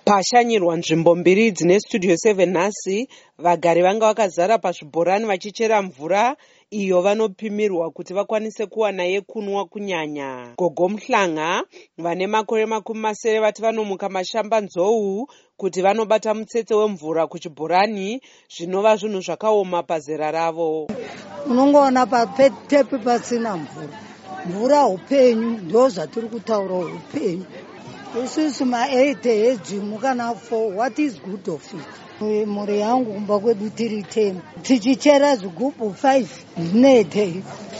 Pashanyirwa nzvimbo mbiri dzine Studio 7 nhasi, vagari vanga vakazara pazvibhorani vachichera mvura iyo vanopimirwa kuti vakwanise kuwana yekunwa kunyanya. Gogo Muhlanga vane makore 70 vati vanomuka mashamba nzou kuti vanobata mutsetse wemvura kuchibhorani zvinova zvinhu zvakaoma pazera ravo. Unongoona patepi pasina mvura. Mvura upenyu, ndo zvatiri kutaura upenyu. Isusu ma8 edzimuka na 4, what is good of it? Mhuri yangu kumba kwedu tiri 10. Tichichera zvigubhu 5 zvinete.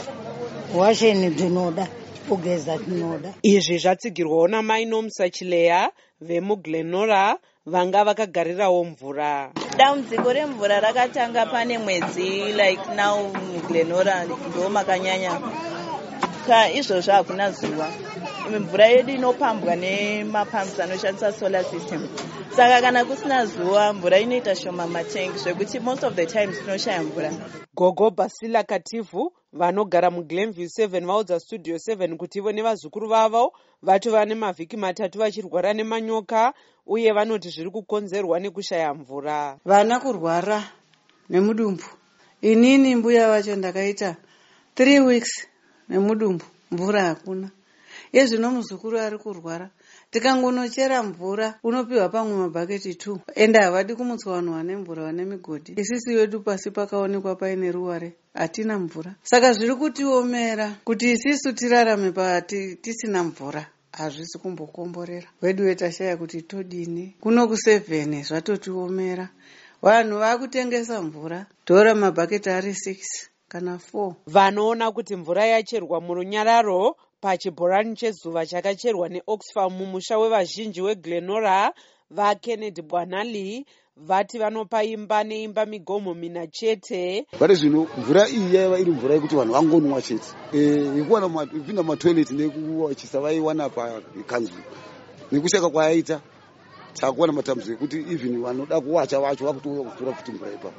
Washeni ndinoda, kugeza ndinoda. Izvi zvatsigirwawo namai Nomusachileya vemuGlenora vanga vakagarirawo mvura. Dambudziko remvura rakatanga pane mwedzi now muGlenora ndo makanyanya. Izvozvo hakuna zuva. Mvura yedu inopambwa nemapamps anoshandisa solar system. Saka kana kusina zuva mvura inoita shoma matengi zvekuti most of the times tinoshaya mvura. Gogo Basila Kativu vanogara muGlenview 7 vaudza Studio 7 kuti ivo nevazukuru vavo vatova nemavhiki 3 vachirwara nemanyoka uye vanoti zviri kukonzerwa nekushaya mvura. Vana kurwara nemudumbu. Inini mbuya vacho ndakaita 3 weeks nemudumbu, mvura hakuna. Yezvino muzukuru ari kurwara. Tikangonochera mvura unopiwa pamwe mabhaketi 2. Ende havadi kumutswa vanhu vane mvura vane migodhi. Isisi wedu pasi pakaonekwa paine ruware, hatina mvura. Saka zviri kutiomera kuti isisu tirarame tisina mvura. Hazvisi kumbokomborera. Wedu wetashaya kuti todini. Kuno ku7 zvatotiomera. Vanhu vakutengesa mvura. Dhora mabhaketi ari 6 kana 4. Vanoona kuti mvura yacherwa murunyararo pachibhorani chezuva chakacherwa neOxfam mumusha wevazhinji weGlenora vaKennedy Bwanali vati vanopa imba neimba migomo 4 chete. Pari zvino mvura iyi yaiva iri mvura yekuti vanhu vangonwa chete. Yekuwana kupinda matoilet nekuwachisa vaiwana pakanzuru. Nekushaka kwayaita takuwana matambudziko ekuti even vanoda kuwacha vacho vakutora futi mvura ipapo.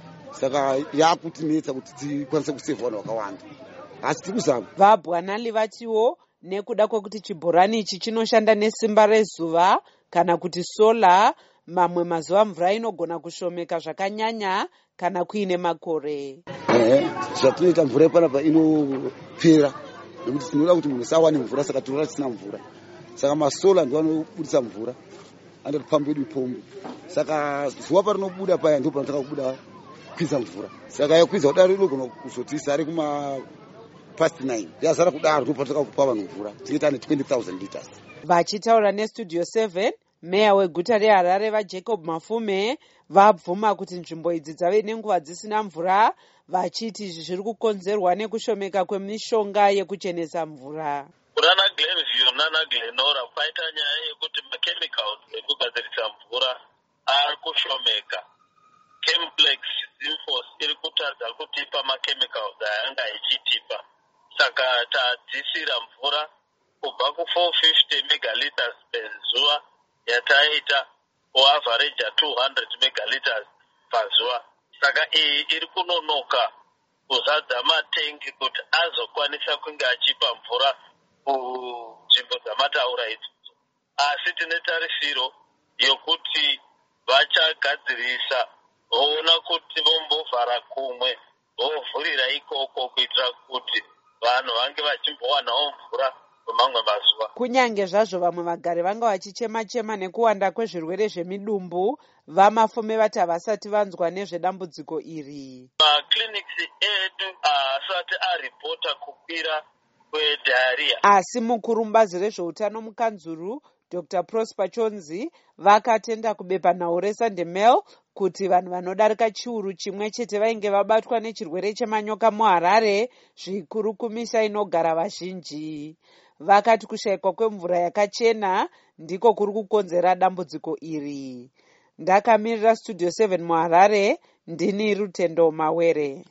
Saka yakutinetsa kuti tikwanise kusevha vanhu vakawanda. Asi tikuzama. VaBwanali vatiwo nekuda kwekuti chibhorani ichi chinoshanda nesimba rezuva kana kuti sola, mamwe mazuva mvura inogona kushomeka zvakanyanya kana kuine makore. Zvatinoita mvura panapa inopera nekuti tinoda kuti munhu sawane mvura saka tinoda tisina mvura. Saka masola ndo anobudisa mvura. Andoti pambu yedu ipombe. Saka zuva parinobuda paya ndipo panotaka kubuda kwiza mvura. Saka yakwiza kudaro inogona kuzotisa ari kuma past 9. Yazara kudaro ndipo pataka kupa vanhu mvura. Tinoita 20,000 liters. Vachitaura neStudio 7, meya weguta reHarare vaJacob Mafume vabvuma kuti nzvimbo idzi dzave nenguva dzisina mvura, vachiti izvi zviri kukonzerwa nekushomeka kwemishonga yekuchenesa mvura. Kurana Glenview nana Glenora kwaita nyaya yekuti machemicals ekugadzirisa mvura ari kushomeka. Chemplex Infos iri kutadza kutipa machemicals ayanga ichitipa. Saka tadzisira mvura kubva ku450 megaliters per zuva yataita kuaverage 200 megaliters pazuva. Saka iyi iri kunonoka kuzadza matengi kuti azokwanisa kunge achipa mvura kunzvimbo dzamataura idzodzo. Asi tine tarisiro yokuti vachagadzirisa voona kuti vombovhara kumwe vovhurira ikoko kuitira kuti vanhu vange vachimbowanawo mvura kwemamwe mazuva. Kunyange zvazvo vamwe vagari vanga vachichema-chema nekuwanda kwezvirwere zvemidumbu, vaMafume vati havasati vanzwa nezvedambudziko iri. Maclinics edu asati aripota kukwira kwediarrhea. Asi mukuru mubazi rezveutano mukanzuru Dr. Prosper Chonzi vakatenda kubepa nhau reSunday Mail kuti vanhu vanodarika chiuru chimwe chete vainge vabatwa nechirwere chemanyoka muHarare, zvikuru kumisha inogara vazhinji. Vakati kushayikwa kwemvura yakachena ndiko kuri kukonzera dambudziko iri. Ndakamirira Studio 7 muHarare, ndini Rutendo Mawere.